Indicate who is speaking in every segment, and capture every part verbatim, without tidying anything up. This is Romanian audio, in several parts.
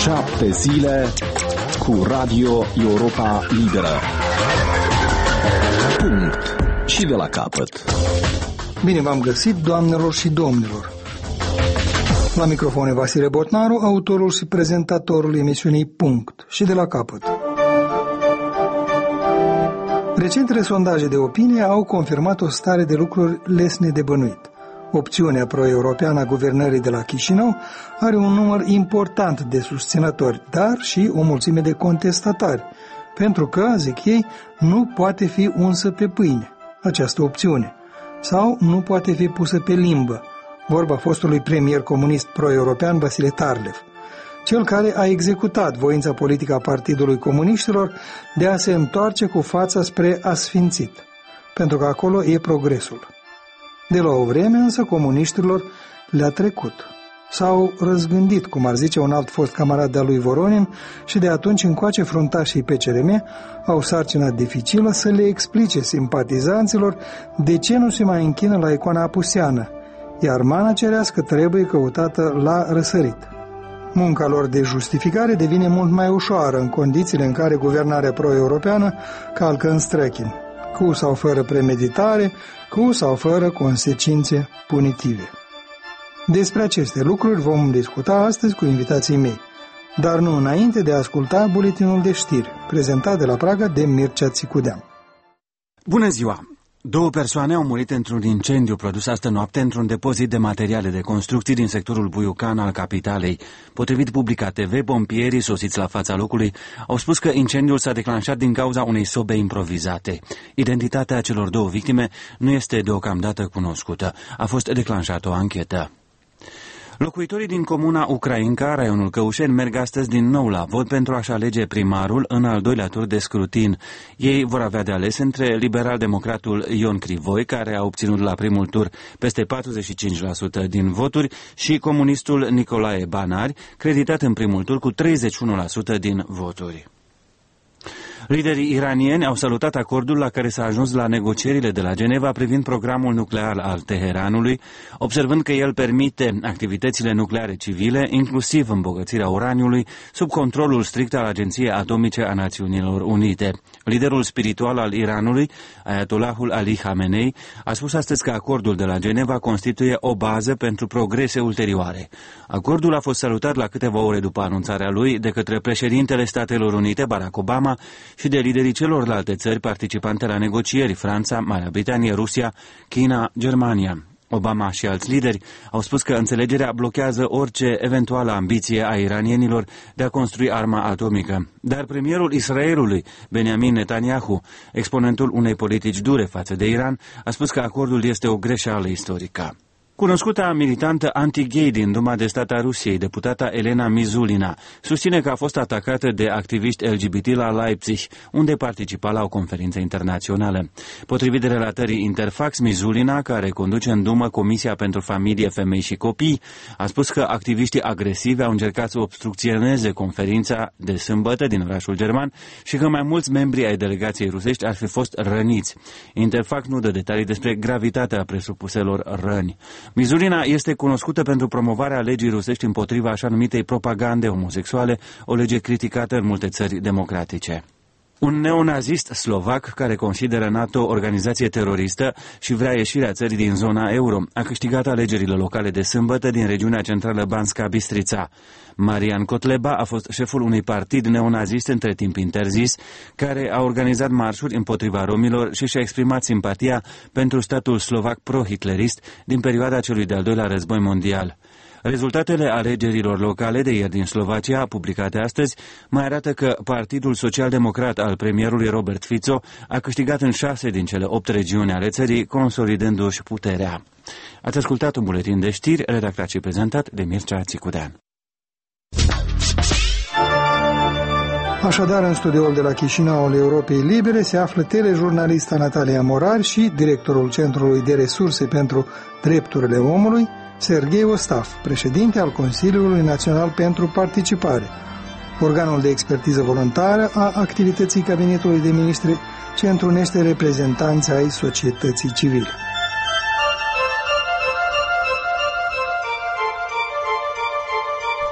Speaker 1: Șapte zile cu Radio Europa Liberă. Punct. Și de la capăt.
Speaker 2: Bine v-am găsit, doamnelor și domnilor. La microfon Vasile Botnaru, autorul și prezentatorul emisiunii Punct. Și de la capăt. Recentele sondaje de opinie au confirmat o stare de lucruri lesne de bănuit. Opțiunea pro-europeană a guvernării de la Chișinău are un număr important de susținători, dar și o mulțime de contestatari, pentru că, zic ei, nu poate fi unsă pe pâine această opțiune, sau nu poate fi pusă pe limbă, vorba fostului premier comunist pro-european Vasile Tarlev, cel care a executat voința politică a Partidului Comuniștilor de a se întoarce cu fața spre asfințit, pentru că acolo e progresul. De la o vreme însă comuniștilor le-a trecut. S-au răzgândit, cum ar zice un alt fost camarad de-a lui Voronin, și de atunci încoace fruntașii P C R M au sarcina dificilă să le explice simpatizanților de ce nu se mai închină la icoana apuseană, iar mana cerească trebuie căutată la răsărit. Munca lor de justificare devine mult mai ușoară în condițiile în care guvernarea pro-europeană calcă în străchini, cu sau fără premeditare, cu sau fără consecințe punitive. Despre aceste lucruri vom discuta astăzi cu invitații mei, dar nu înainte de a asculta buletinul de știri, prezentat de la Praga de Mircea Țicudean.
Speaker 3: Bună ziua! Două persoane au murit într-un incendiu produs astă noapte într-un depozit de materiale de construcții din sectorul Buiucan al capitalei. Potrivit Publica T V, pompierii sosiți la fața locului au spus că incendiul s-a declanșat din cauza unei sobe improvizate. Identitatea celor două victime nu este deocamdată cunoscută. A fost declanșată o anchetă. Locuitorii din comuna Ucrainca, raionul Căușeni, merg astăzi din nou la vot pentru a-și alege primarul în al doilea tur de scrutin. Ei vor avea de ales între liberal-democratul Ion Crivoi, care a obținut la primul tur peste patruzeci și cinci la sută din voturi, și comunistul Nicolae Banari, creditat în primul tur cu treizeci și unu la sută din voturi. Liderii iranieni au salutat acordul la care s-a ajuns la negocierile de la Geneva privind programul nuclear al Teheranului, observând că el permite activitățile nucleare civile, inclusiv îmbogățirea uraniului, sub controlul strict al Agenției Atomice a Națiunilor Unite. Liderul spiritual al Iranului, Ayatollahul Ali Khamenei, a spus astăzi că acordul de la Geneva constituie o bază pentru progrese ulterioare. Acordul a fost salutat la câteva ore după anunțarea lui de către președintele Statelor Unite, Barack Obama, și de liderii celorlalte țări participante la negocieri, Franța, Marea Britanie, Rusia, China, Germania. Obama și alți lideri au spus că înțelegerea blochează orice eventuală ambiție a iranienilor de a construi arma atomică. Dar premierul Israelului, Benjamin Netanyahu, exponentul unei politici dure față de Iran, a spus că acordul este o greșeală istorică. Cunoscuta militantă anti-gay din Duma de Stat a Rusiei, deputata Elena Mizulina, susține că a fost atacată de activiști L G B T la Leipzig, unde participa la o conferință internațională. Potrivit de relatării Interfax, Mizulina, care conduce în Dumă Comisia pentru Familie, Femei și Copii, a spus că activiștii agresivi au încercat să obstrucționeze conferința de sâmbătă din orașul german și că mai mulți membri ai delegației rusești ar fi fost răniți. Interfax nu dă detalii despre gravitatea presupuselor răni. Mizulina este cunoscută pentru promovarea legii rusești împotriva așa numitei propagande homosexuale, o lege criticată în multe țări democratice. Un neonazist slovac care consideră NATO organizație teroristă și vrea ieșirea țării din zona euro a câștigat alegerile locale de sâmbătă din regiunea centrală Banska Bistrița. Marian Kotleba a fost șeful unui partid neonazist între timp interzis, care a organizat marșuri împotriva romilor și și-a exprimat simpatia pentru statul slovac pro-hitlerist din perioada celui de-al doilea război mondial. Rezultatele alegerilor locale de ieri din Slovacia, publicate astăzi, mai arată că Partidul Social-Democrat al premierului Robert Fico a câștigat în șase din cele opt regiuni ale țării, consolidându-și puterea. Ați ascultat un buletin de știri redactat și prezentat de Mircea Țicudean.
Speaker 2: Așadar, în studioul de la Chișinău al Europei Libere se află telejurnalista Natalia Morar și directorul Centrului de Resurse pentru Drepturile Omului, Serghei Ostaf, președinte al Consiliului Național pentru Participare, organul de expertiză voluntară a activității Cabinetului de Ministri ce întrunește reprezentanții ai societății civile.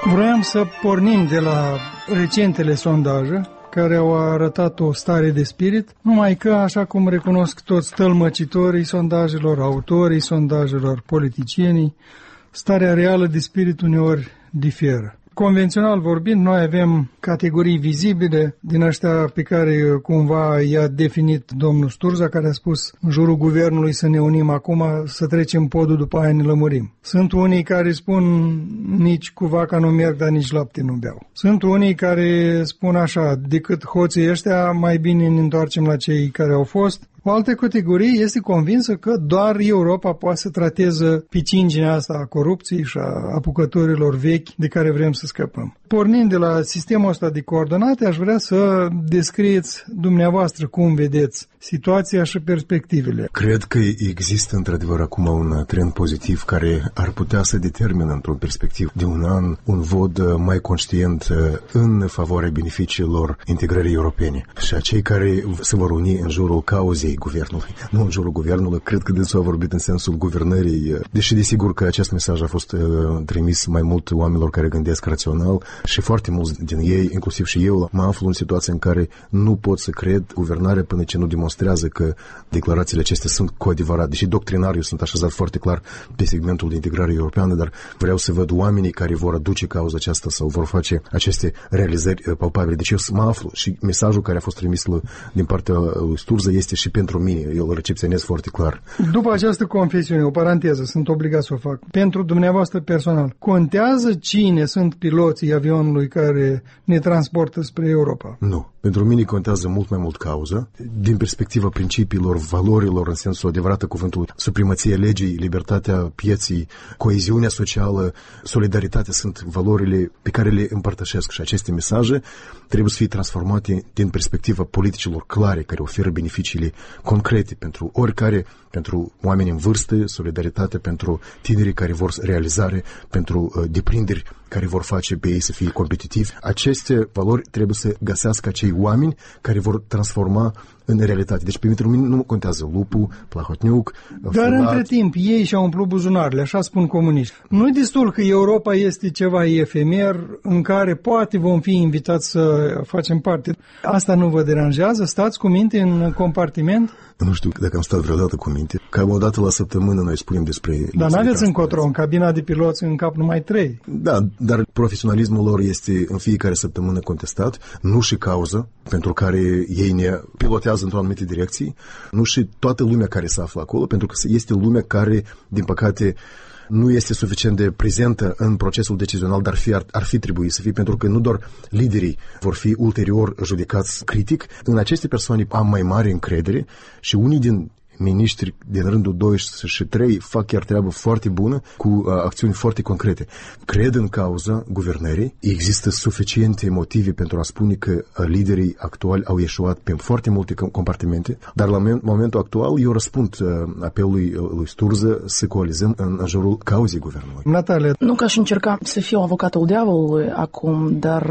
Speaker 2: Vroiam să pornim de la recentele sondaje care au arătat o stare de spirit, numai că, așa cum recunosc toți tălmăcitorii sondajelor, autorii sondajelor, politicienii, starea reală de spirit uneori diferă. Convențional vorbind, noi avem categorii vizibile din ăștia pe care cumva i-a definit domnul Sturza, care a spus în jurul guvernului să ne unim acum, să trecem podul, după aia ne lămurim. Sunt unii care spun nici cu vaca nu merg, dar nici lapte nu beau. Sunt unii care spun așa, decât hoții ăștia, mai bine ne întoarcem la cei care au fost. O altă categorie este convinsă că doar Europa poate să trateze picinginea asta a corupției și a apucătorilor vechi de care vrem să scăpăm. Pornind de la sistemul ăsta de coordonate, aș vrea să descrieți dumneavoastră cum vedeți situația și perspectivele.
Speaker 4: Cred că există într-adevăr acum un trend pozitiv care ar putea să determină într-o perspectivă de un an un vot mai conștient în favoarea beneficiilor integrării europene. Și acei care se vor uni în jurul cauzei guvernului, nu în jurul guvernului, cred că dânsul a vorbit în sensul guvernării, deși desigur că acest mesaj a fost uh, trimis mai mult oamenilor care gândesc rațional și foarte mulți din ei, inclusiv și eu, mă aflu în situația în care nu pot să cred guvernarea până ce nu demonstrează că declarațiile acestea sunt cu adevărat, deși doctrinar eu sunt așezat foarte clar pe segmentul de integrare europeană, dar vreau să văd oamenii care vor aduce cauza aceasta sau vor face aceste realizări palpabile. Deci eu mă aflu și mesajul care a fost trimis din partea lui Sturza este și pentru mine, eu îl recepționez foarte clar.
Speaker 2: După această confesiune, o paranteză, sunt obligat să o fac. Pentru dumneavoastră personal, contează cine sunt piloții avionului care ne transportă spre Europa?
Speaker 4: Nu. Pentru mine contează mult mai mult cauza. Din perspectiva principiilor, valorilor, în sensul adevărat a cuvântului, supremația legii, libertatea pieții, coeziunea socială, solidaritatea sunt valorile pe care le împărtășesc și aceste mesaje trebuie să fie transformate din perspectiva politicilor clare care oferă beneficiile concrete pentru oricare, pentru oameni în vârstă, solidaritate pentru tinerii care vor realizare, pentru uh, deprinderi care vor face pe ei să fie competitivi. Aceste valori trebuie să găsească acei oameni care vor transforma în realitate. Deci, pentru mine nu contează lupul, plahotniuc,
Speaker 2: Dar fulat. Între timp, ei și-au umplut buzunarele, așa spun comuniști. Nu-i destul că Europa este ceva efemer în care poate vom fi invitați să facem parte. Asta nu vă deranjează? Stați cu minte în compartiment?
Speaker 4: Nu știu dacă am stat vreodată cu minte. Cam o dată la săptămână noi spunem despre...
Speaker 2: Dar n-aveți încotro, în cabina de piloți în cap numai trei.
Speaker 4: Da, dar profesionalismul lor este în fiecare săptămână contestat, nu și cauza pentru care ei ne pilotează într-o anumită direcție, nu și toată lumea care se află acolo, pentru că este lumea care, din păcate, nu este suficient de prezentă în procesul decizional, dar fi, ar, ar fi trebuit să fie, pentru că nu doar liderii vor fi ulterior judecați critic. În aceste persoane am mai mare încredere și unii din miniștri din rândul doi și trei fac chiar treabă foarte bună cu uh, acțiuni foarte concrete. Cred în cauza guvernării. Există suficiente motive pentru a spune că uh, liderii actuali au ieșuat pe foarte multe compartimente, dar la momentul actual eu răspund uh, apelului uh, lui Sturza să coalizăm în, în jurul cauzei guvernului.
Speaker 2: Natalia.
Speaker 5: Nu că aș încerca să fiu avocatul diavolului acum, dar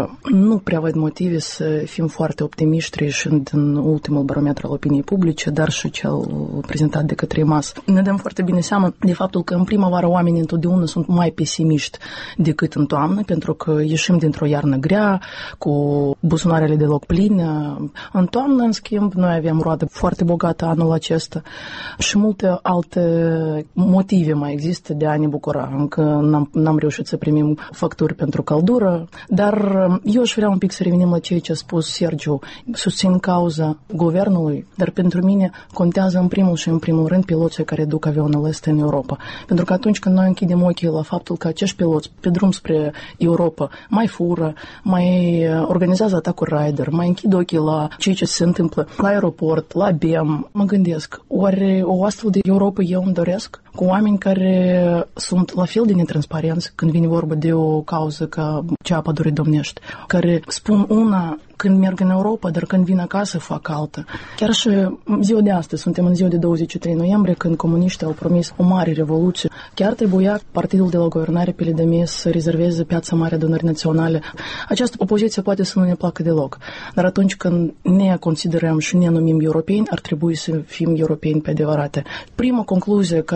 Speaker 5: nu prea văd motive să fim foarte optimiști și în ultimul barometru al opiniei publice, dar și cel prezentat de către E M A S. Ne dăm foarte bine seama de faptul că în primăvară oamenii întotdeauna sunt mai pesimiști decât în toamnă, pentru că ieșim dintr-o iarnă grea, cu buzunarele deloc pline. În toamnă, în schimb, noi avem roadă foarte bogată anul acesta și multe alte motive mai există de a ne bucura. Încă n-am, n-am reușit să primim facturi pentru căldură, dar eu aș vrea un pic să revenim la ceea ce a spus Sergiu. Susțin cauza guvernului, dar pentru mine contează în primul și în primul rând piloții care duc avionul ăsta în Europa. Pentru că atunci când noi închidem ochii la faptul că acești piloți pe drum spre Europa mai fură, mai organizează atacuri rider, mai închid ochii la ceea ce se întâmplă la aeroport, la B E M, mă gândesc, oare o astfel de Europa eu îmi doresc? Cu oameni care sunt la fel de netransparenți când vine vorba de o cauză ca cea a pădurii domnești, care spun una când merg în Europa, dar când vin acasă fac altă. Chiar și ziua de astăzi, suntem în ziua de douăzeci și trei noiembrie, când comuniștii au promis o mare revoluție. Chiar trebuia partidul de la guvernare pe L D M să rezerveze piața mare adunării naționale. Această opoziție poate să nu ne placă deloc, dar atunci când ne considerăm și ne numim europeni, ar trebui să fim europeni pe adevărate. Prima concluzie care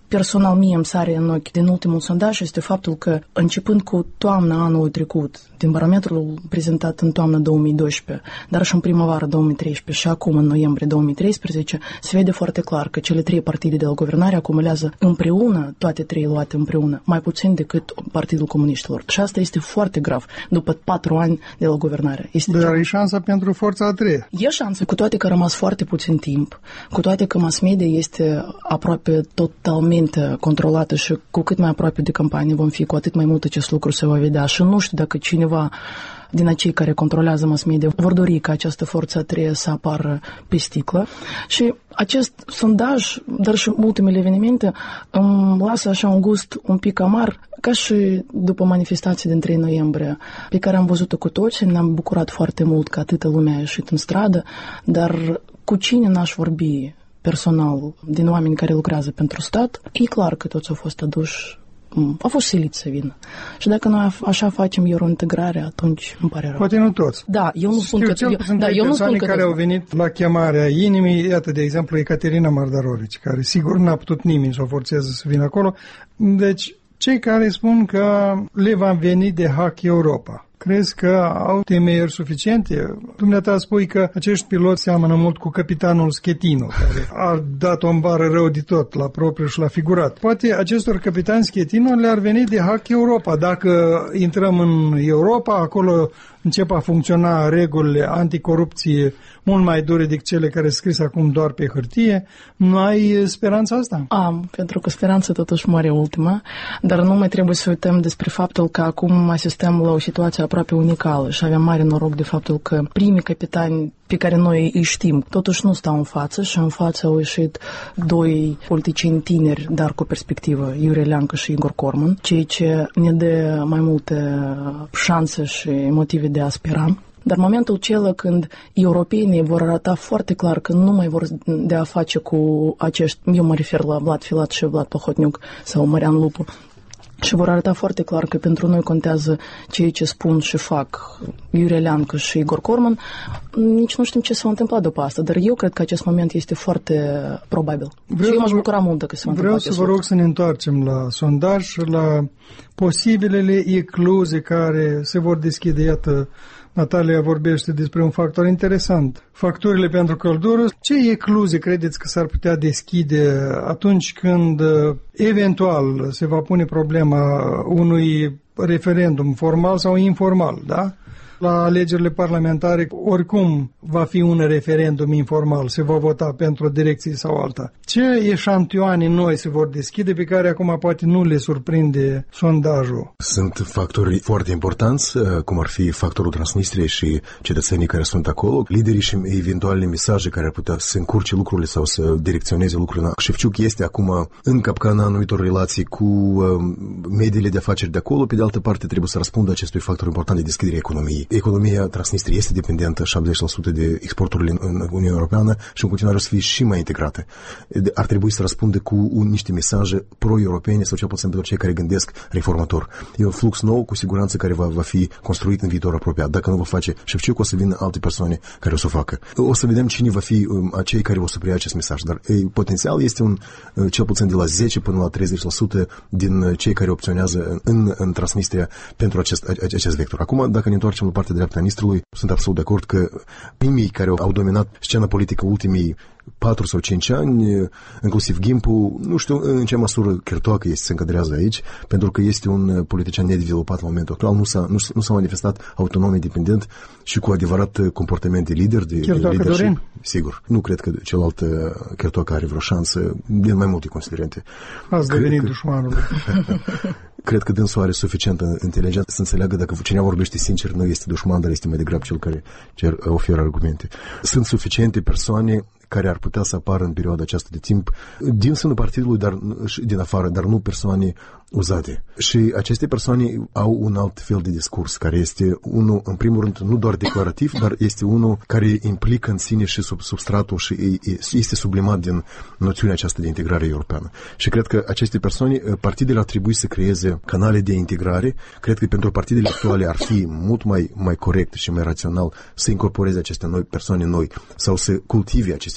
Speaker 5: personal mie îmi sare în ochi din ultimul sondaj este faptul că, începând cu toamna anului trecut, din barometrul prezentat în toamna două mii doisprezece, dar și în primăvară două mii treisprezece și acum în noiembrie două mii treisprezece, se vede foarte clar că cele trei partide de la guvernare acumulează împreună, toate trei luate împreună, mai puțin decât Partidul Comuniștilor. Și asta este foarte grav, după patru ani de la guvernare. Este
Speaker 2: Dar
Speaker 5: cea...
Speaker 2: e șansa pentru forța a treia.
Speaker 5: E șansă, cu toate că a rămas foarte puțin timp, cu toate că mass media este aproape totalmente controlată și cu cât mai aproape de campanie vom fi, cu atât mai mult acest lucru se va vedea. Și nu știu dacă cineva din acei care controlează mass media vor dori ca această forță a treia să apară pe sticlă. Și acest sondaj, dar și ultimele evenimente, îmi lasă așa un gust un pic amar, ca și după manifestații din trei noiembrie, pe care am văzut-o cu toți, ne-am bucurat foarte mult că atâta lumea a ieșit în stradă, dar cu cine n-aș vorbi personal din oameni care lucrează pentru stat, e clar că toți au fost aduși, au fost siliți să vină. Și dacă noi așa facem eurointegrare, atunci îmi pare rău.
Speaker 2: Poate nu toți.
Speaker 5: Da, eu nu spun
Speaker 2: Știu
Speaker 5: că...
Speaker 2: cel
Speaker 5: Eu,
Speaker 2: puțin
Speaker 5: da,
Speaker 2: trei
Speaker 5: eu nu spun
Speaker 2: persoane
Speaker 5: că
Speaker 2: care
Speaker 5: toți.
Speaker 2: au venit la chemarea inimii, iată, de exemplu, Ecaterina Mardarorici, care sigur n-a putut nimeni să o forțeze să vină acolo. Deci, cei care spun că le va veni de hack Europa, crezi că au temeiuri suficiente? Dumneata spui că acești piloți seamănă mult cu capitanul Schettino, care a dat o bară rău de tot, la propriu și la figurat. Poate acestor capitani Schettino le-ar veni de hack Europa. Dacă intrăm în Europa, acolo încep a funcționa regulile anticorupție mult mai dure decât cele care sunt scrise acum doar pe hârtie. Nu ai speranța asta?
Speaker 5: Am, pentru că speranța totuși moare ultima, dar nu mai trebuie să uităm despre faptul că acum asistăm la o situație aproape unicală și avem mare noroc de faptul că primii capitani pe care noi îi știm, totuși nu stau în față și în față au ieșit doi politicieni tineri, dar cu perspectivă, Iurie Leancă și Igor Corman, ceea ce ne dă mai multe șanse și motive de a spera. Dar momentul acela când europenii vor arăta foarte clar că nu mai vor de a face cu acești, eu mă refer la Vlad Filat și Vlad Plahotniuc sau Marian Lupu, și vor arăta foarte clar că pentru noi contează ceea ce spun și fac Iurie Leancă și Igor Corman, nici nu știm ce se va întâmpla după asta, dar eu cred că acest moment este foarte probabil. Vreau și eu m-aș bucura mult dacă se va întâmpla acest
Speaker 2: Vreau să vă rog să ne întoarcem la sondaj și la posibilele ecluze care se vor deschide. Iată, Natalia vorbește despre un factor interesant. Facturile pentru căldură. Ce ecluze credeți că s-ar putea deschide atunci când eventual se va pune problema unui referendum formal sau informal, da? La alegerile parlamentare, oricum va fi un referendum informal, se va vota pentru o direcție sau alta. Ce eșantioane noi se vor deschide pe care acum poate nu le surprinde sondajul?
Speaker 4: Sunt factori foarte importanți, cum ar fi factorul Transnistriei și cetățenii care sunt acolo, liderii și eventuale mesaje care ar putea să încurce lucrurile sau să direcționeze lucrurile. Șefciuc este acum în capcana anumitor relații cu mediile de afaceri de acolo, pe de altă parte trebuie să răspundă acestui factor important de deschidere economiei. Economia Transnistriei este dependentă șaptezeci la sută de exporturile în Uniunea Europeană și în continuare o să fie și mai integrate. Ar trebui să răspundă cu un, niște mesaje pro-europene sau cel puțin pentru cei care gândesc reformator. E un flux nou, cu siguranță, care va, va fi construit în viitor apropiat. Dacă nu va face Șefciuc, o să vină alte persoane care o să o facă. O să vedem cine va fi um, acei care o să preia acest mesaj, dar e, potențial este un, cel puțin de la zece până la treizeci la sută din cei care opționează în, în Transnistria pentru acest, acest vector. Acum, dacă ne întoarcem la partea dreaptă a Nistrului, sunt absolut de acord că primii care au dominat scena politică ultimii patru sau cinci ani, inclusiv Gimpu, nu știu în ce măsură Chertoacă este, se încadrează aici, pentru că este un politician nedezvoltat în momentul actual, nu s-a, nu, nu s-a manifestat autonom, independent și cu adevărat comportament de lider, de, de leadership. Dorin? Sigur. Nu cred că celălalt Chertoacă are vreo șansă, din mai multe considerente.
Speaker 2: Ați devenit dușmanul.
Speaker 4: Cred că dânsul are suficientă inteligență să înțeleagă dacă cineva vorbește sincer, nu este dușman, dar este mai degrabă cel care cer, oferă argumente. Sunt suficiente persoane care ar putea să apară în perioada aceasta de timp din sânul partidului, dar și din afară, dar nu persoane uzate. Și aceste persoane au un alt fel de discurs, care este unul, în primul rând, nu doar declarativ, dar este unul care implică în sine și sub substratul și este sublimat din noțiunea aceasta de integrare europeană. Și cred că aceste persoane, partidele ar trebui să creeze canale de integrare. Cred că pentru partidele actuale ar fi mult mai, mai corect și mai rațional să incorporeze aceste noi persoane noi sau să cultive aceste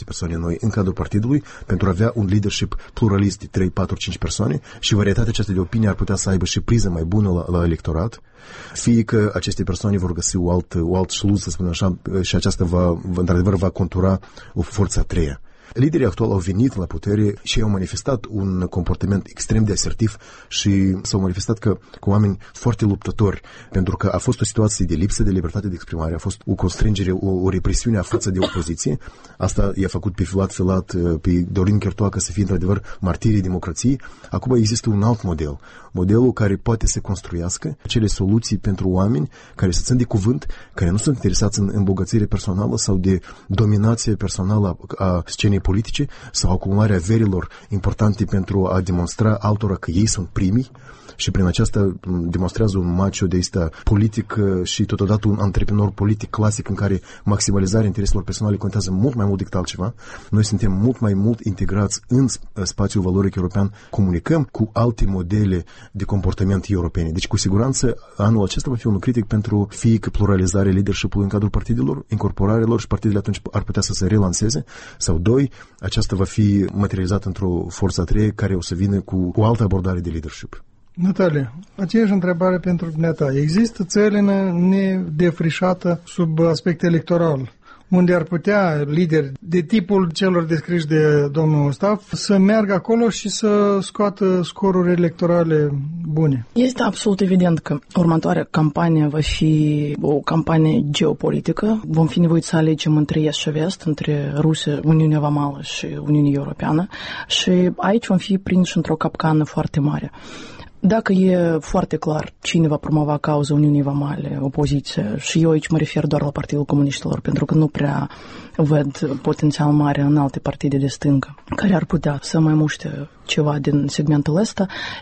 Speaker 4: persoane noi în cadrul partidului pentru a avea un leadership pluralist de trei, patru, cinci persoane și varietatea aceasta de opinie ar putea să aibă și priză mai bună la, la electorat, fie că aceste persoane vor găsi o alt, o alt șluz, să spunem așa, și aceasta va, într-adevăr va contura o forță a treia. Liderii actuali au venit la putere și au manifestat un comportament extrem de asertiv și s-au manifestat că, cu oameni foarte luptători, pentru că a fost o situație de lipsă de libertate de exprimare, a fost o constrângere, o, o represiune a față de opoziție. Asta i-a făcut pe Filat Filat, pe Dorin Chertoacă să fie într-adevăr martirii democrației. Acum există un alt model, modelul care poate să construiască acele soluții pentru oameni care se țin de cuvânt, care nu sunt interesați în îmbogățire personală sau de dominație personală a scenei politice sau acumularea averilor importante pentru a demonstra altora că ei sunt primii și prin aceasta demonstrează un macho de ăsta politic și totodată un antreprenor politic clasic în care maximalizarea intereselor personale contează mult mai mult decât altceva. Noi suntem mult mai mult integrați în spațiul valoric european, comunicăm cu alte modele de comportament europene. Deci cu siguranță anul acesta va fi un critic pentru fie că pluralizarea leadership-ului în cadrul partidelor, incorporarea lor și partidele atunci ar putea să se relanseze, sau doi, aceasta va fi materializată într-o forță a treie care o să vină cu o altă abordare de leadership.
Speaker 2: Natalia, aceeași întrebare pentru dumneata. Există țările nedefrișată sub aspect electoral, unde ar putea lideri de tipul celor descriși de domnul Staf să meargă acolo și să scoată scoruri electorale bune?
Speaker 5: Este absolut evident că următoarea campanie va fi o campanie geopolitică. Vom fi nevoiți să alegem între Est și Vest, între Rusia, Uniunea Vamală și Uniunea Europeană și aici vom fi prinși într-o capcană foarte mare. Dacă e foarte clar cine va promova cauza Uniunii Vamale, opoziția, și eu aici mă refer doar la Partidul Comuniștilor, pentru că nu prea văd potențial mare în alte partide de stângă, care ar putea să mai muște ceva din segmentul ăsta,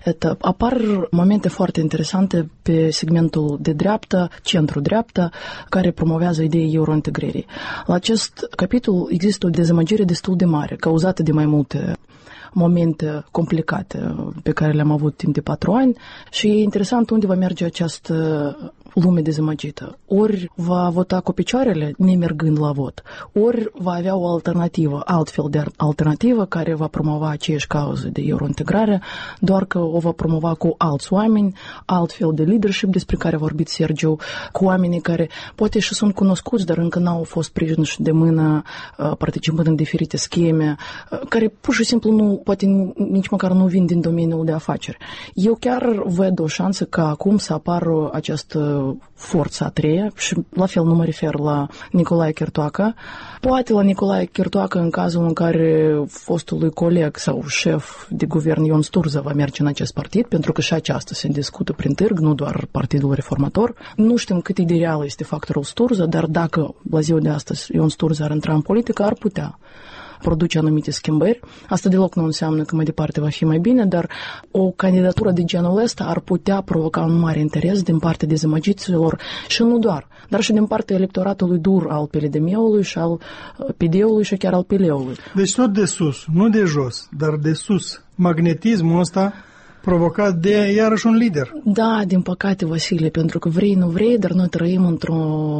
Speaker 5: apar momente foarte interesante pe segmentul de dreapta, centru-dreapta, care promovează ideea eurointegrării. La acest capitol există o dezamăgire destul de mare, cauzată de mai multe momente complicate pe care le-am avut timp de patru ani și e interesant unde va merge această lume dezamăgită. Ori va vota cu picioarele, nemergând la vot, ori va avea o alternativă, altfel de alternativă, care va promova aceeași cauză de eurointegrare, doar că o va promova cu alți oameni, altfel de leadership despre care a vorbit Sergiu, cu oamenii care poate și sunt cunoscuți, dar încă n-au fost prinși de mână participând în diferite scheme, care pur și simplu nu, poate nici măcar nu vin din domeniul de afaceri. Eu chiar văd o șansă ca acum să apară această forța a treia și la fel nu mă refer la Nicolae Chertoacă. Poate la Nicolae Chertoacă în cazul în care fostului coleg sau șef de guvern Ion Sturza va merge în acest partid, pentru că și aceasta se discută prin târg, nu doar Partidul Reformator. Nu știm cât de real este factorul Sturza, dar dacă la ziua de astăzi Ion Sturza ar intra în politică, ar putea produce anumite schimbări. Asta deloc nu înseamnă că mai departe va fi mai bine, dar o candidatură de genul ăsta ar putea provoca un mare interes din partea dezamăgiților și nu doar, dar și din partea electoratului dur al P L D M-ului și al P D-ului și chiar al P L-ului.
Speaker 2: Deci tot de sus, nu de jos, dar de sus. Magnetismul ăsta provocat de iarăși un lider.
Speaker 5: Da, din păcate, Vasile, pentru că vrei, nu vrei, dar noi trăim într-o,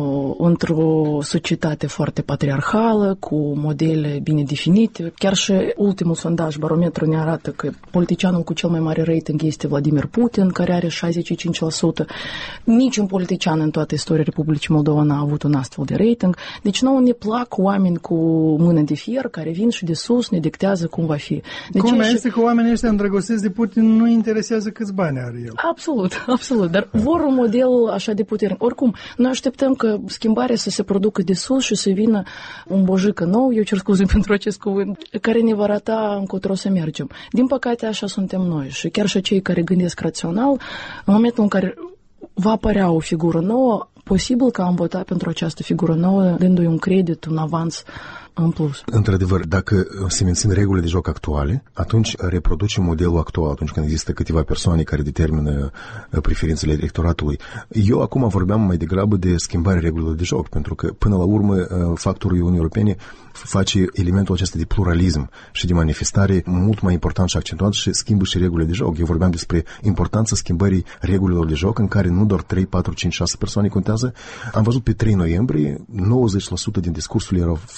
Speaker 5: într-o societate foarte patriarhală, cu modele bine definite. Chiar și ultimul sondaj, Barometru, ne arată că politicianul cu cel mai mare rating este Vladimir Putin, care are șaizeci și cinci la sută. Niciun politician în toată istoria Republicii Moldova n-a avut un astfel de rating. Deci nouă ne plac oameni cu mână de fier, care vin și de sus ne dictează cum va fi. Deci
Speaker 2: cum este că oamenii ăștia îndrăgostiți de Putin nu interesează câți bani are el.
Speaker 5: Absolut, absolut, dar vor un model așa de puternic. Oricum, noi așteptăm că schimbarea să se producă de sus și să vină un bojică nou, eu cer scuze pentru acest cuvânt, care ne va arăta încotro să mergem. Din păcate, așa suntem noi și chiar și cei care gândesc rațional, în momentul în care va apărea o figură nouă, posibil că am votat pentru această figură nouă, dându-i un credit, un avans în plus.
Speaker 4: Într-adevăr, dacă se mențin regulile de joc actuale, atunci reproducem modelul actual, atunci când există câteva persoane care determină preferințele electoratului. Eu acum vorbeam mai degrabă de schimbarea regulilor de joc, pentru că, până la urmă, factorul Uniunii Europene face elementul acesta de pluralism și de manifestare mult mai important și accentuat și schimbă și regulile de joc. Eu vorbeam despre importanța schimbării regulilor de joc, în care nu doar trei, patru, cinci, șase persoane contează. Am văzut pe trei noiembrie, nouăzeci la sută din discursurile erau făcute de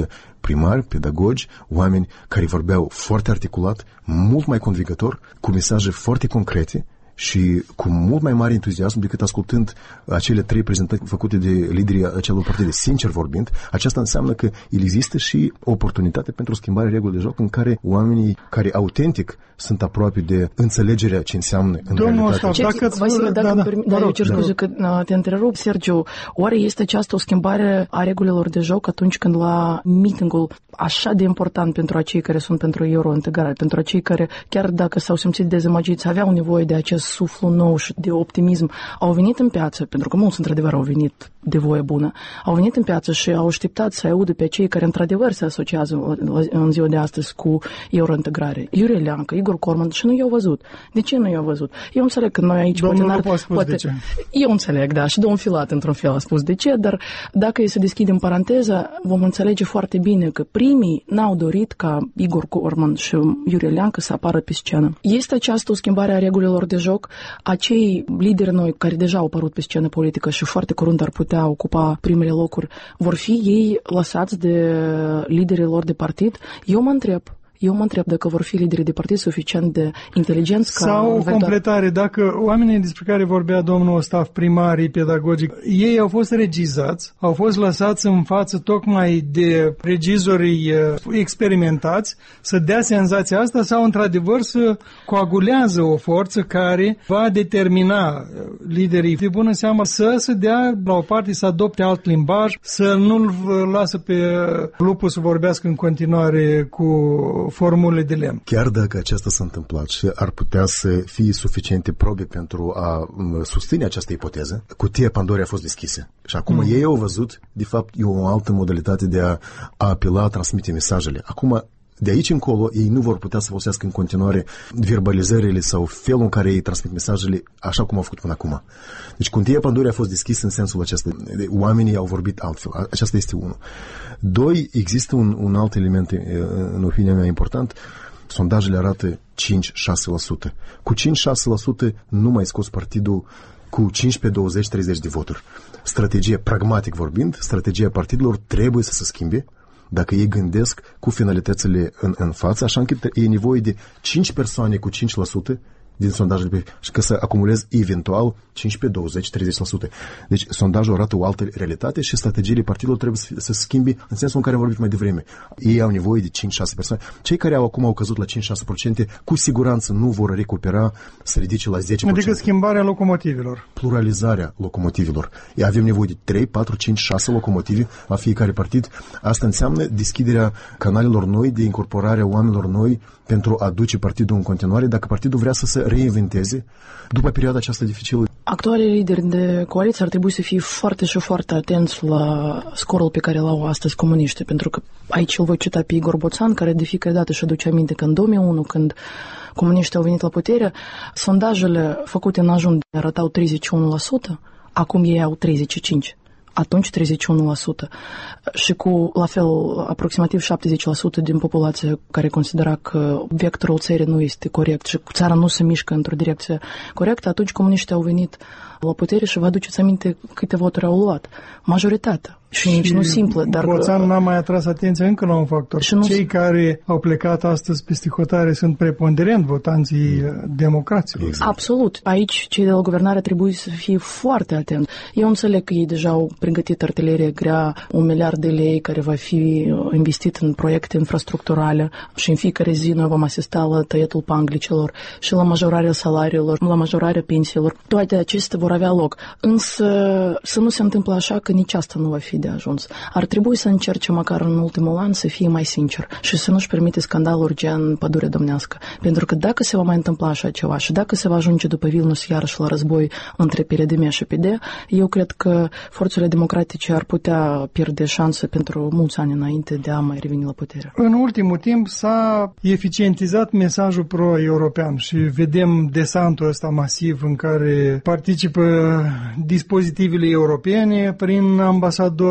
Speaker 4: de primari, pedagogi, oameni care vorbeau foarte articulat, mult mai convingător, cu mesaje foarte concrete și cu mult mai mare entuziasm decât ascultând acele trei prezentări făcute de liderii acelor partide. Sincer vorbind, aceasta înseamnă că există și oportunitate pentru schimbarea regulilor de joc în care oamenii care autentic sunt aproape de înțelegerea ce înseamnă în
Speaker 2: Domnul
Speaker 4: realitate.
Speaker 2: Ostap, dacă
Speaker 5: Vasile, dacă
Speaker 2: da,
Speaker 5: da,
Speaker 2: da,
Speaker 5: da,
Speaker 2: da,
Speaker 5: eu cer
Speaker 2: da,
Speaker 5: scuze că te întrerup, Sergiu, oare este această o schimbare a regulilor de joc atunci când la meetingul așa de important pentru acei care sunt pentru eurointegrare, pentru acei care, chiar dacă s-au simțit dezamăgiți, aveau nevoie de acest suflu nou și de optimism, au venit în piață, pentru că mulți într-adevăr au venit de voie bună, au venit în piață și au așteptat să audă pe cei care într-adevăr se asociază în ziua de astăzi cu eurointegrare. Iurie Leancă, Igor Corman, și nu i-au văzut. De ce nu i-au văzut? Eu înțeleg că noi aici...
Speaker 2: Domnul
Speaker 5: poate,
Speaker 2: Lupu a spus
Speaker 5: poate,
Speaker 2: de ce.
Speaker 5: Eu înțeleg, da, și domnul Filat într-un fel a spus de ce, dar dacă e să deschidem paranteza, vom înțelege foarte bine că primii n-au dorit ca Igor Corman și Iurie Leancă să apară pe scenă. Este această o schimbare a regulilor de joc. Acei lideri noi care deja au apărut pe scenă politică și foarte curând ar putea ocupa primele locuri, vor fi ei lăsați de liderii lor de partid? Eu mă întreb. Eu mă întreb dacă vor fi lideri de partid suficient de inteligenți ca...
Speaker 2: Sau o completare, dacă oamenii despre care vorbea domnul Ostaf, primarii, pedagogic, ei au fost regizați, au fost lăsați în față tocmai de regizorii experimentați să dea senzația asta sau într-adevăr să coagulează o forță care va determina liderii de bună seamă să se dea la o parte, să adopte alt limbaj, să nu-l lasă pe Lupu să vorbească în continuare cu formule de lemn.
Speaker 4: Chiar dacă aceasta s-a întâmplat și ar putea să fie suficiente probe pentru a susține această ipoteză, cutia Pandorei a fost deschisă. Și acum mm. ei au văzut, de fapt, e o altă modalitate de a, a apela, a transmite mesajele. Acum, de aici încolo, ei nu vor putea să folosească în continuare verbalizările sau felul în care ei transmit mesajele așa cum au făcut până acum. Deci, cutia Pandorei a fost deschisă în sensul acesta. Oamenii au vorbit altfel. Aceasta este unul. Doi, există un, un alt element, în opinia mea, important. Sondajele arată cinci șase la sută. Cu cinci șase la sută nu mai scos partidul cu cincisprezece, douăzeci, treizeci de voturi. Strategia, pragmatic vorbind, strategia partidelor trebuie să se schimbe dacă ei gândesc cu finalitățile în, în față, așa încât e nevoie de cinci persoane cu cinci la sută din sondajele și că să acumulez eventual cincisprezece, douăzeci, treizeci la sută. Deci sondajul arată o altă realitate și strategiile partidelor trebuie să, să schimbe în sensul în care am vorbit mai devreme. Ei au nevoie de cinci șase persoane. Cei care au acum au căzut la cinci șase la sută cu siguranță nu vor recupera să ridice la zece la sută.
Speaker 2: Adică schimbarea locomotivelor.
Speaker 4: Pluralizarea locomotivelor. Ei avem nevoie de trei, patru, cinci, șase locomotive la fiecare partid. Asta înseamnă deschiderea canalelor noi, de incorporarea oamenilor noi pentru a duce partidul în continuare, dacă partidul vrea să se reinventeze după perioada aceasta dificilă.
Speaker 5: Actualii lideri de coaliție ar trebui să fie foarte și foarte atenți la scorul pe care l-au astăzi comuniștii, pentru că aici îl voi cita pe Igor Boțan, care de fiecare dată își aduce aminte că în două mii unu, când comuniștii au venit la putere, sondajele făcute în ajun arătau treizeci și unu la sută, acum ei au treizeci și cinci la sută. Atunci treizeci și unu la sută. Și cu, la fel, aproximativ șaptezeci la sută din populație care considera că vectorul țării nu este corect și țara nu se mișcă într-o direcție corectă, atunci comuniștii au venit la putere și vă aduceți aminte câte voturi au luat. Majoritatea. Și nici nu simplă. Dar
Speaker 2: Boțan n-a mai atras atenția încă la un factor. Și Cei nu... care au plecat astăzi peste hotare sunt preponderent votanții democraților.
Speaker 4: Exact.
Speaker 5: Absolut. Aici cei de la guvernare trebuie să fie foarte atenți. Eu înțeleg că ei deja au pregătit artilerie grea, un miliard de lei care va fi investit în proiecte infrastructurale și în fiecare zi noi vom asista la tăietul panglicilor și la majorarea salariilor, la majorarea pensiilor. Toate acestea vor avea loc. Însă să nu se întâmple așa că nici asta nu va fi de ajuns. Ar trebui să încerce măcar în ultimul an să fie mai sincer și să nu-și permite scandaluri gen Pădurea Domnească. Pentru că dacă se va mai întâmpla așa ceva și dacă se va ajunge după Vilnius iarăși la război între P R D M și P D, eu cred că forțele democratice ar putea pierde șanse pentru mulți ani înainte de a mai reveni la putere.
Speaker 2: În ultimul timp s-a eficientizat mesajul pro-european și vedem desantul ăsta masiv în care participă dispozitivele europene prin ambasadori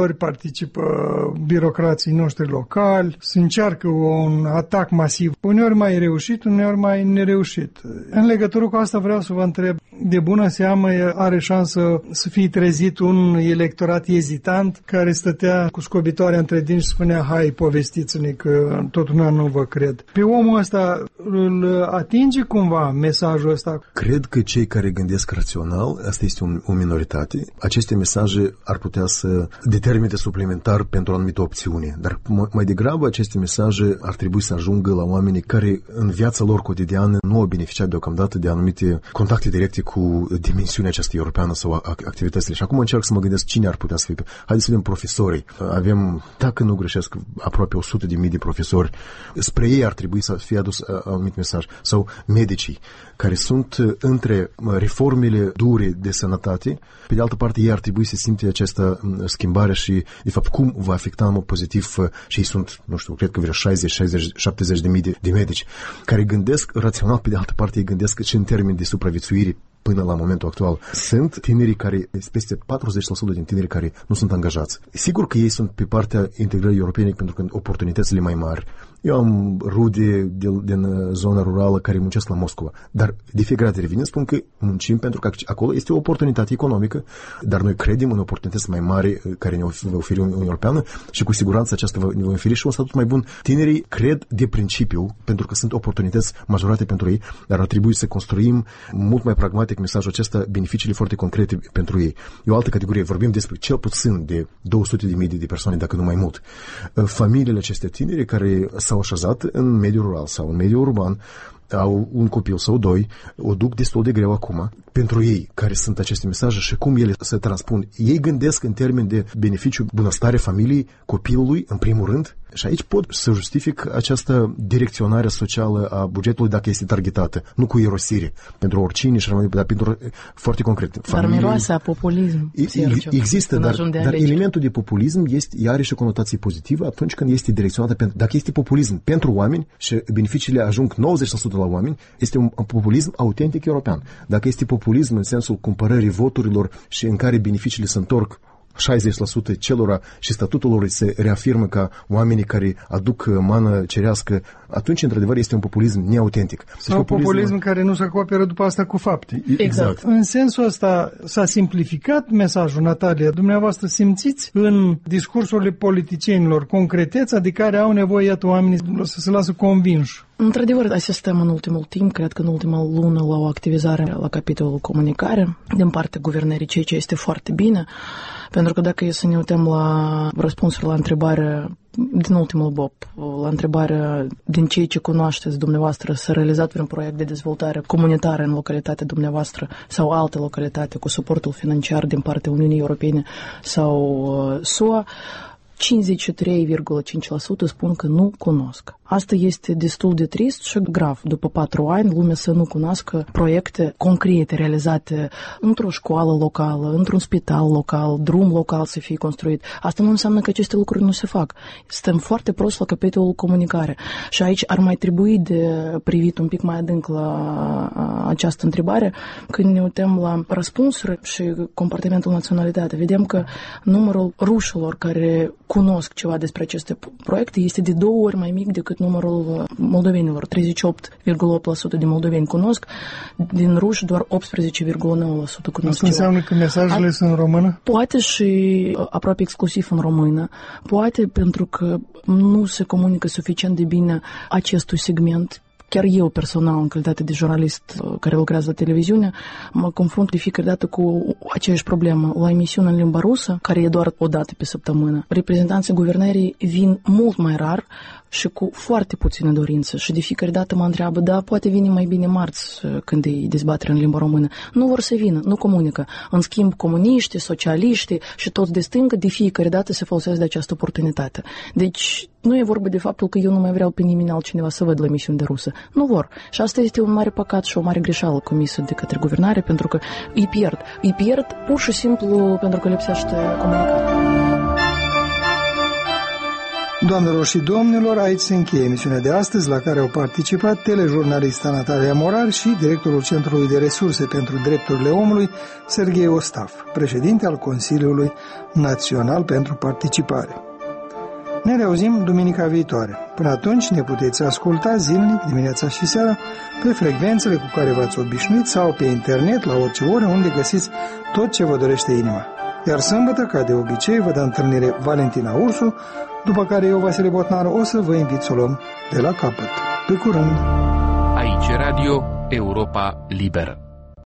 Speaker 2: uneori participă birocrații noștri locali, se încearcă un atac masiv, uneori mai reușit, uneori mai nereușit. În legătură cu asta vreau să vă întreb, de bună seamă are șansă să fie trezit un electorat ezitant care stătea cu scobitoarea între dinți și spunea, hai, povestiți-ne că totul nu vă cred. Pe omul ăsta îl atinge cumva mesajul ăsta?
Speaker 4: Cred că cei care gândesc rațional, asta este un, o minoritate, aceste mesaje ar putea să determine suplimentar pentru o anumită opțiune, dar mai degrabă aceste mesaje ar trebui să ajungă la oamenii care în viața lor cotidiană nu au beneficiat deocamdată de anumite contacte directe cu dimensiunea aceasta europeană sau activitățile. Și acum încerc să mă gândesc cine ar putea să fie. Haideți să vedem profesorii. Avem, dacă nu greșesc, aproape o sută de mii de profesori. Spre ei ar trebui să fie adus anumit mesaj. Sau medicii, care sunt între reformele dure de sănătate. Pe de altă parte, ei ar trebui să simte această schimbare și, de fapt, cum va afecta în mod pozitiv și ei sunt, nu știu, cred că vreo șaizeci, șaizeci, șaptezeci de mii de, de medici care gândesc rațional, pe de altă parte, ei gândesc și în termeni de supraviețuire până la momentul actual. Sunt tinerii care, peste patruzeci la sută din tinerii care nu sunt angajați. Sigur că ei sunt pe partea integrării europene pentru că oportunitățile mai mari. Eu am rude din, din zona rurală care muncesc la Moscova, dar de fiecare dată revin, spun că muncim pentru că acolo este o oportunitate economică, dar noi credem în oportunități mai mari care ne va oferi Uniunea Europeană și cu siguranță aceasta ne va oferi și un statut mai bun. Tinerii cred de principiu, pentru că sunt oportunități majorate pentru ei, dar ar trebui să construim mult mai pragmatic mesajul acesta, beneficiile foarte concrete pentru ei. E o altă categorie, vorbim despre cel puțin de două sute de mii de persoane, dacă nu mai mult. Familiile acestea tineri care s-au așezat în mediul rural sau în mediul urban, au un copil sau doi, o duc destul de greu acum. Pentru ei, care sunt aceste mesaje și cum ele se transpun, ei gândesc în termen de beneficiu, bunăstare familiei, copilului, în primul rând, și aici pot să justific această direcționare socială a bugetului dacă este targetată, nu cu irosire, pentru oricine, și dar pentru foarte concret.
Speaker 5: Dar miroase a populism.
Speaker 4: Există, dar, dar elementul de populism este, are și o conotație pozitivă atunci când este direcționată pentru, dacă este populism pentru oameni și beneficiile ajung nouăzeci la sută la oameni, este un populism autentic european. Dacă este populism în sensul cumpărării voturilor și în care beneficiile se întorc șaizeci la sută celora și statutul lor se reafirmă ca oamenii care aduc mană cerească, atunci, într-adevăr, este un populism neautentic.
Speaker 2: Sau deci, populism... populism care nu se acoperă după asta cu fapte.
Speaker 5: Exact.
Speaker 2: În sensul ăsta s-a simplificat mesajul, Natalia. Dumneavoastră simțiți în discursurile politicienilor concreteța de care au nevoie, iată, oamenii să se lasă convinși?
Speaker 5: Într-adevăr, asistăm în ultimul timp, cred că în ultima lună, la o activizare la capitolul comunicare din partea guvernării, ceea ce este foarte bine, pentru că dacă e să ne uităm la răspunsul la întrebare din ultimul B O P, la întrebarea din ceea ce cunoașteți dumneavoastră s-a realizat vreun proiect de dezvoltare comunitară în localitatea dumneavoastră sau altă localitate cu suportul financiar din partea Uniunii Europene sau uh, S U A, cincizeci și trei virgulă cinci la sută spun că nu cunosc. Asta este destul de trist și grav. După patru ani, lumea să nu cunoască proiecte concrete realizate într-o școală locală, într-un spital local, drum local să fie construit. Asta nu înseamnă că aceste lucruri nu se fac. Stăm foarte prost la capitolul comunicare. Și aici ar mai trebui de privit un pic mai adânc la această întrebare. Când ne uităm la răspunsuri și comportamentul naționalitate, vedem că numărul rușilor care cunosc ceva despre aceste proiecte este de două ori mai mic decât numărul moldovenilor. treizeci și opt virgulă opt la sută de moldoveni cunosc, din ruși doar optsprezece virgulă nouă la sută cunosc.
Speaker 2: Asta înseamnă că mesajele A, sunt în română?
Speaker 5: Poate și aproape exclusiv în română. Poate pentru că nu se comunică suficient de bine acestui segment. Chiar eu personal, în calitate de jurnalist care lucrează la televiziune, mă confrunt de fiecare dată cu aceeași problemă. La emisiune în limba rusă, care e doar o dată pe săptămână, reprezentanții guvernării vin mult mai rar și cu foarte puțină dorință. Și de fiecare dată mă întreabă, da, poate vine mai bine marți când e dezbatere în limba română. Nu vor să vină, nu comunică. În schimb, comuniști, socialiști și toți de stângă, de fiecare dată se folosesc de această oportunitate. Deci, nu e vorba de faptul că eu nu mai vreau pe nimeni altcineva să văd la emisiuni de rusă. Nu vor. Și asta este un mare păcat și o mare greșeală comisă de către guvernare, pentru că îi pierd. Îi pierd pur și simplu pentru că lipsește comunicare.
Speaker 2: Doamnelor și domnilor, aici se încheie emisiunea de astăzi, la care au participat telejurnalista Natalia Morar și directorul Centrului de Resurse pentru Drepturile Omului, Serghei Ostaf, președinte al Consiliului Național pentru Participare. Ne reauzim duminica viitoare. Până atunci ne puteți asculta zilnic, dimineața și seara, pe frecvențele cu care v-ați obișnuit sau pe internet, la orice oră, unde găsiți tot ce vă dorește inima. Iar sâmbătă, ca de obicei, vă dă întâlnire Valentina Ursu, după care eu, Vasile Botnar, o să vă invit să o luăm de la capăt. Pe curând!
Speaker 1: Aici Radio Europa Liberă.